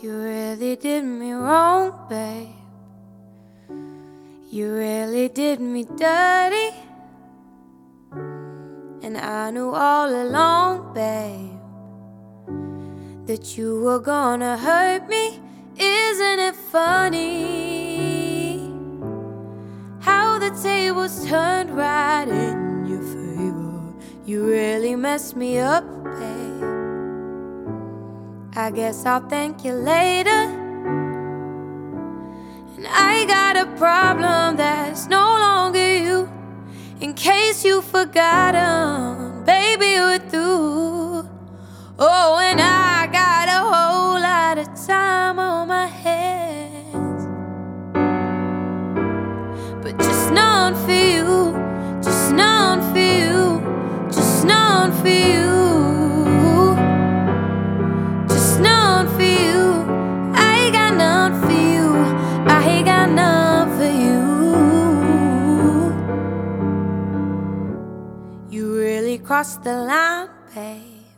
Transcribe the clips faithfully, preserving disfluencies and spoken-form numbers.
You really did me wrong, babe. You really did me dirty. And I knew all along, babe, that you were gonna hurt me. Isn't it funny how the tables turned right in your favor? You really messed me up, babe. I guess I'll thank you later. And I got a problem that's no longer you. In case you've forgotten, baby, we're through. Oh, and I got a whole lot of time on my hands, but just none for you, just none for you, just none for you, just none for you. I got none for you, I got none for you. You really crossed the line, babe.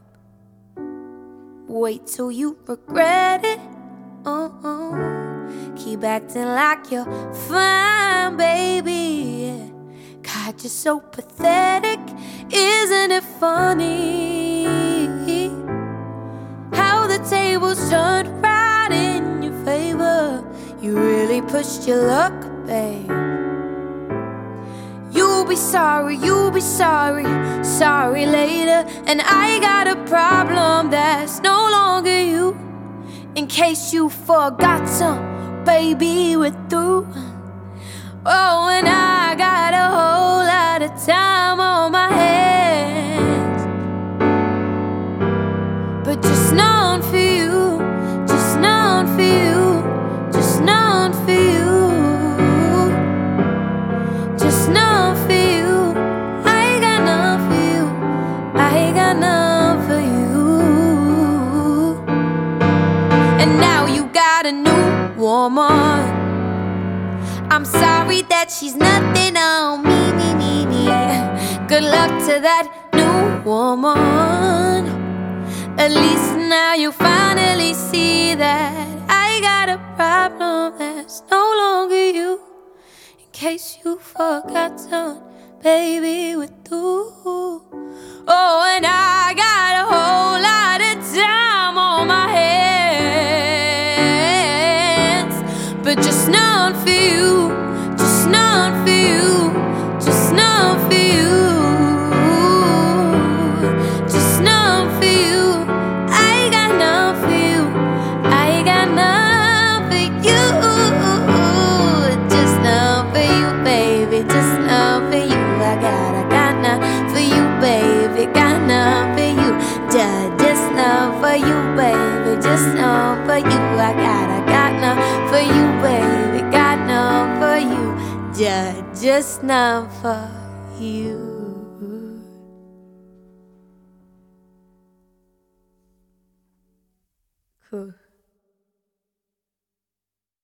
Wait till you regret it. Uh-uh. Keep acting like you're fine, baby. God, you're so pathetic. Isn't it funny how the tables turned right in your favor? You really pushed your luck, babe. You'll be sorry, you'll be sorry, sorry later. And I got a problem that's no longer you. In case you forgot some, baby, we're through. Oh, and I got a whole lot of time on my hands, but just none for you, just none for you, just none for you. Just none for you, I got none for you, I got none for you. And now you got a new woman. I'm sorry that she's nothing on me, me, me, me. Good luck to that new woman. At least now you finally see that I got a problem that's no longer you. In case you forgotten, baby, we're through. Oh, and I got a whole lot of time on my hands, but just none for you, just none for you, just none for you, just none for you. I got none for you, I got none for you. Just none for you, baby, just none for you. I got, I got none for you, baby, got none for you. Just, just none for you, baby, just none for you. I got, I got none for you, baby, got none for you. Just, just none for you. Cool.